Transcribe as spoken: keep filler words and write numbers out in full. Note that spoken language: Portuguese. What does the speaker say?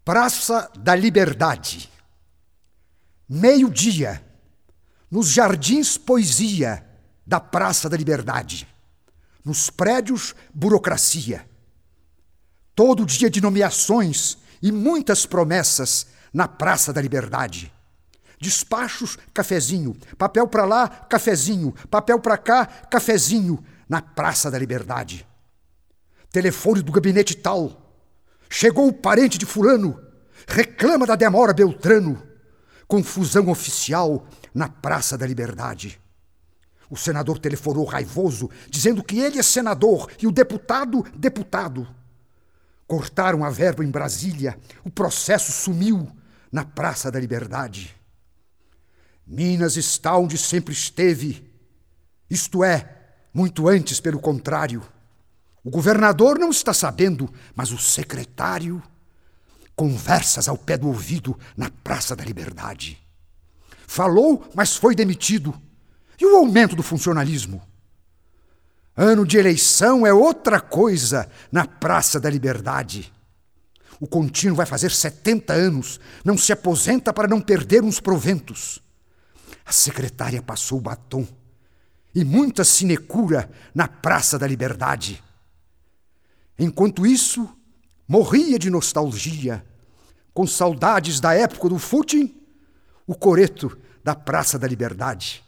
Praça da Liberdade. Meio-dia, nos jardins poesia da Praça da Liberdade. Nos prédios, burocracia. Todo dia de nomeações e muitas promessas na Praça da Liberdade. Despachos, cafezinho. Papel pra lá, cafezinho. Papel pra cá, cafezinho. Na Praça da Liberdade. Telefone do gabinete tal. Chegou o parente de fulano. Reclama da demora Beltrano. Confusão oficial na Praça da Liberdade. O senador telefonou raivoso, dizendo que ele é senador e o deputado, deputado. Cortaram a verba em Brasília, o processo sumiu na Praça da Liberdade. Minas está onde sempre esteve, isto é, muito antes, pelo contrário. O governador não está sabendo, mas o secretário... Conversas ao pé do ouvido na Praça da Liberdade. Falou, mas foi demitido. E o aumento do funcionalismo? Ano de eleição é outra coisa na Praça da Liberdade. O contínuo vai fazer setenta anos, não se aposenta para não perder uns proventos. A secretária passou o batom e muita sinecura na Praça da Liberdade. Enquanto isso, morria de nostalgia, com saudades da época do footing, o coreto da Praça da Liberdade.